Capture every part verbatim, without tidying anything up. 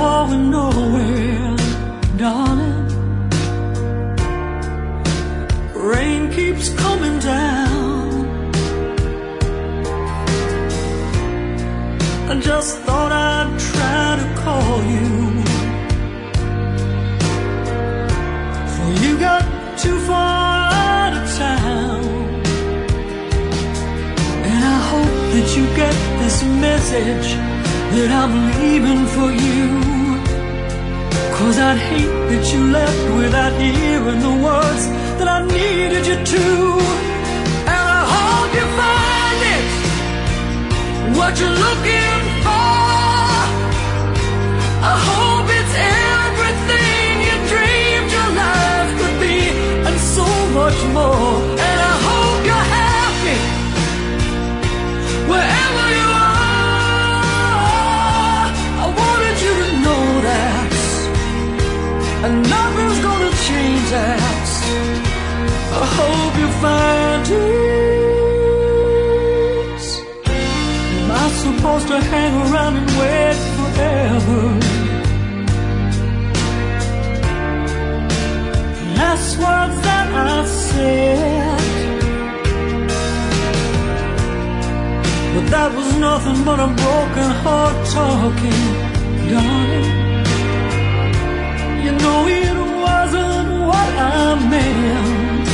going nowhere, darling. Rain keeps coming down. I just thought I'd try to call you, for you got too far out of town. And I hope that you get this message, that I'm leaving for you, 'cause I'd hate that you left without hearing the words that I needed you to. And I hope you find it, what you're looking for. I hope it's everything you dreamed your life could be, and so much more. And I hope you're happy wherever you are. I wanted you to know that, and nothing's gonna change that. I hope you find peace. Am I supposed to hang around and wait forever? Last words that I said, but that was nothing but a broken heart talking, darling. You know it wasn't what I meant.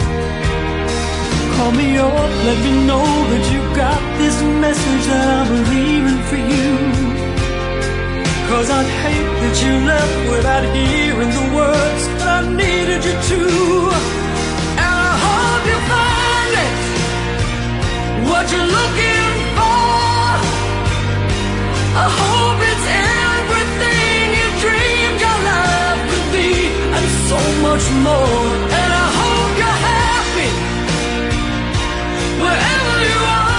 Call me up, let me know that you got this message, that I'm leaving for you, 'cause I'd hate that you left without hearing the words that I needed you to. And I hope you find it, what you're looking for. I hope it's everything you dreamed your life could be, and so much more. And I hope you're happy wherever you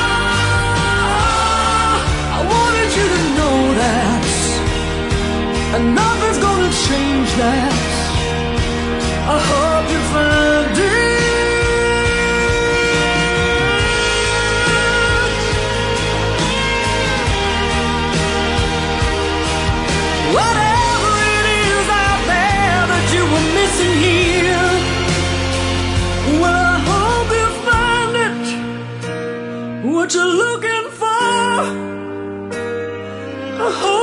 are. I wanted you to know that, and nothing's gonna change that. I hope you find it. Whatever it is out there that you were missing here, well, I hope you find it, what you're looking for. I hope